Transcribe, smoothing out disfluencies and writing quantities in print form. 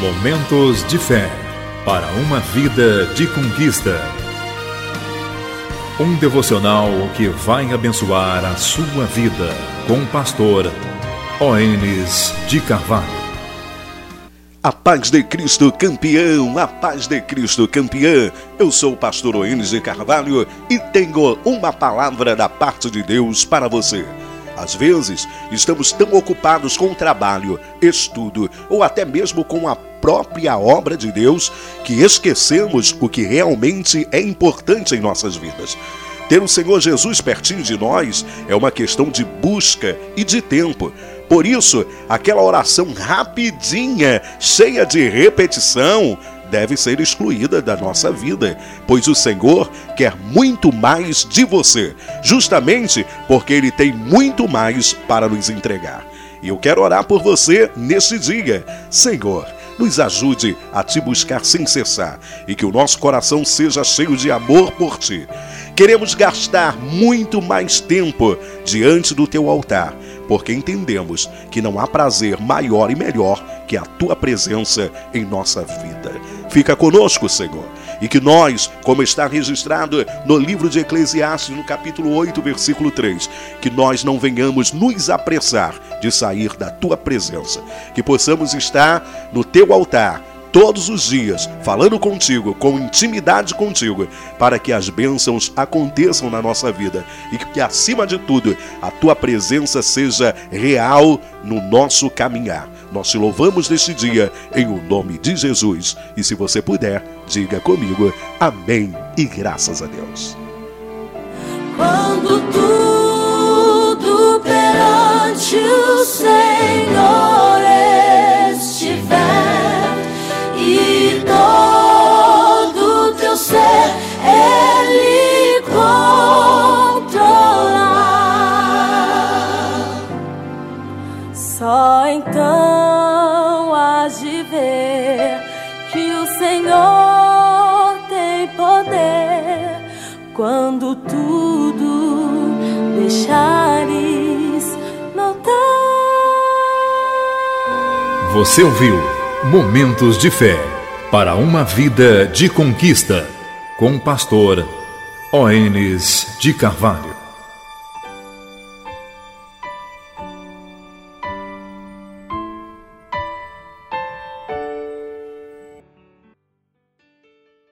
Momentos de fé, para uma vida de conquista. Um devocional que vai abençoar a sua vida, com o pastor Oênis de Carvalho. A paz de Cristo campeão, a paz de Cristo campeã. Eu sou o pastor Oênis de Carvalho e tenho uma palavra da parte de Deus para você. Às vezes, estamos tão ocupados com o trabalho, estudo ou até mesmo com a própria obra de Deus que esquecemos o que realmente é importante em nossas vidas. Ter o Senhor Jesus pertinho de nós é uma questão de busca e de tempo. Por isso, aquela oração rapidinha, cheia de repetição, deve ser excluída da nossa vida, pois o Senhor quer muito mais de você, justamente porque Ele tem muito mais para nos entregar. E eu quero orar por você neste dia. Senhor, nos ajude a Te buscar sem cessar e que o nosso coração seja cheio de amor por Ti. Queremos gastar muito mais tempo diante do Teu altar, porque entendemos que não há prazer maior e melhor que a Tua presença em nossa vida. Fica conosco, Senhor, e que nós, como está registrado no livro de Eclesiastes, no capítulo 8, versículo 3, que nós não venhamos nos apressar de sair da Tua presença, que possamos estar no Teu altar todos os dias, falando contigo, com intimidade contigo, para que as bênçãos aconteçam na nossa vida e que, acima de tudo, a Tua presença seja real no nosso caminhar. Nós Te louvamos neste dia, em o nome de Jesus. E se você puder, diga comigo, amém e graças a Deus. Quando tudo perante o Senhor estiver e todo teu ser Ele controlar, só então hás de ver que o Senhor tem poder. Quando tudo deixares notar. Você ouviu Momentos de Fé, para uma vida de conquista, com o pastor Oênis de Carvalho.